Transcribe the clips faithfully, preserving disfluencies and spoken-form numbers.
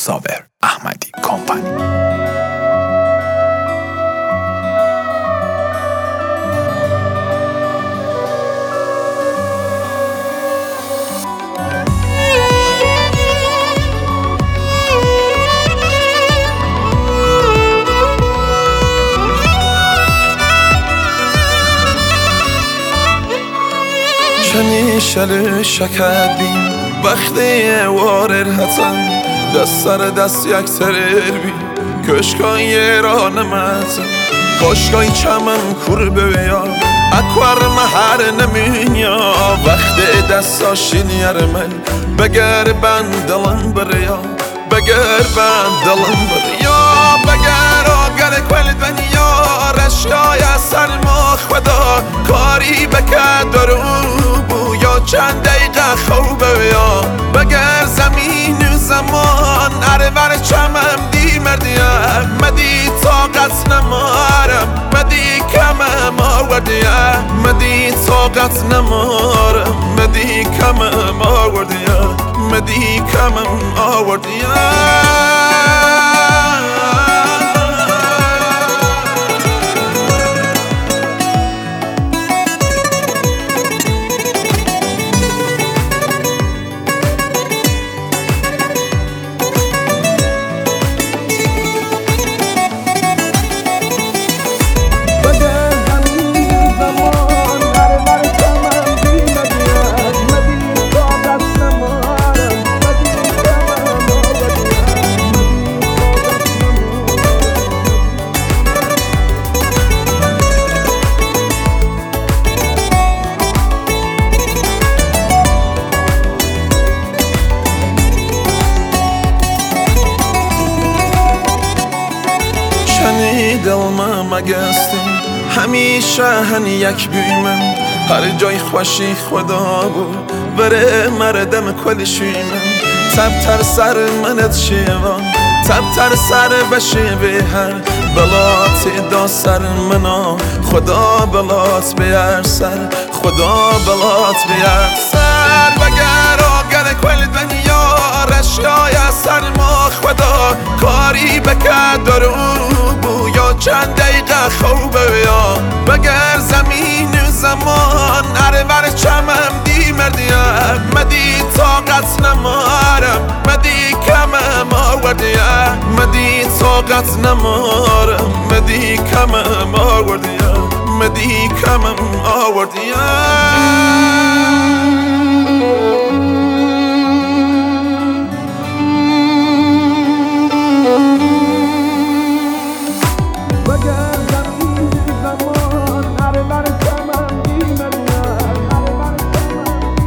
صابر احمدی کمپانی. کنی شل شکر بین وقتی وارر هتم دست سر دست یک سرر بی کشکای را نمزم کشکای چمن کور بیا اکوار مهر نمینیا وقتی دستا شنیر من بگر بند دلم بریا بگر بند دلم بریا بگر آگر کل دنیا رشای سر ما خدا کاری بکد درو یا چند دقیقه خوبه یا بگر زمین و زمان اره بر چمم دی مردیم مدی طاقت نمارم مدی کمم آوردیم مدی طاقت نمارم مدی کمم آوردیم مدی کمم آوردیم دلما مگستیم همیشه هن یک بیمم هر جای خوشی خدا بود بره مردم کل شیمم تب تر سر منت شیوان تب تر سر بشه به هر بلات دا سر منا خدا بلات بیار سر خدا بلات بیار سر بگر آگر کل دنیا رشای سر ما خدا کاری بکد درو یا چند دقیقه خوبه یا بگر زمین و زمان اره بر چمم دی مردیم مدی طاقت نمارم مدی کمم آوردیم مدی طاقت نمارم مدی کمم آوردیم مدی کمم آوردیم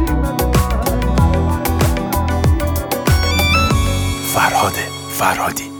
فرهاد فرهادی.